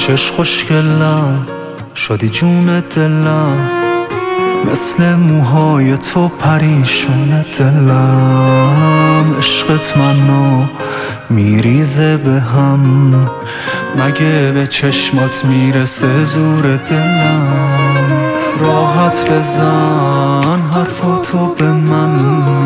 چش خوشگلم شدی جون دلم، مثل موهای تو پریشون دلم. عشقت منو میریزه به هم، مگه به چشمات میرسه زور دلم. راحت بزن حرفاتو به من،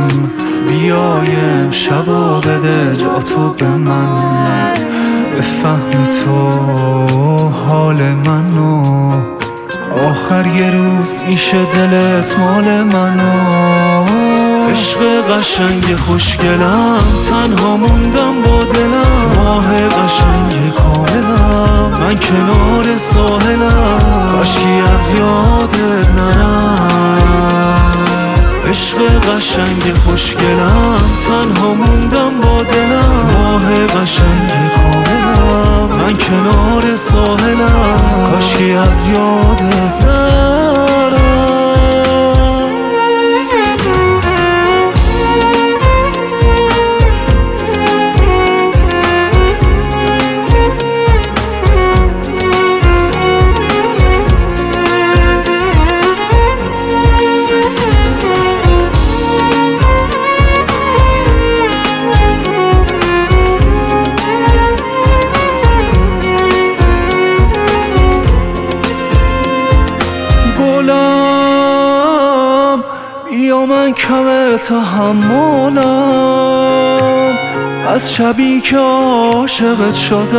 بیایم شبا بده جاتو به من. بفهمی تو حال منو، آخر یه روز میشه دلت مال منو. عشق قشنگ خوشگلم، تنها موندم با دلم. ماه قشنگ کاملم، من کنار ساحلم، کاشکی از یادت نرم. عشق قشنگ خوشگلم، تنها موندم با دلم. ماه قشنگ کاملم، من کنار ساحلم، کاشکی از یادت نرم. یا من کم تحملم، از شبی که عاشقت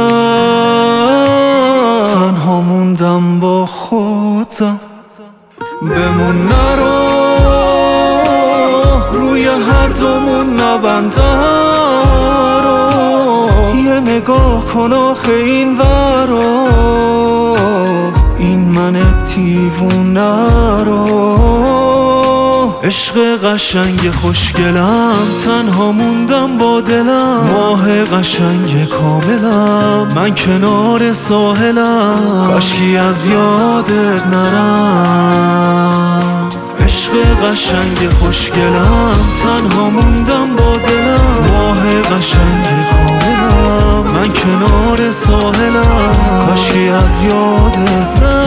شدم. تنها موندم با خودم، بمون نرو روی هر دومون نبندن رو. یه نگاه کن آخه این ورا، این من دیوونه رو. عشق قشنگ خوشگلم، تنها موندم با دلم. ماه قشنگ کاملم، من کنار ساحلم، کاشکی از یادت نرم. عشق قشنگ خوشگلم، تنها موندم با دلم. ماه قشنگ کاملم، من کنار ساحلم، کاشکی از یادت نرم.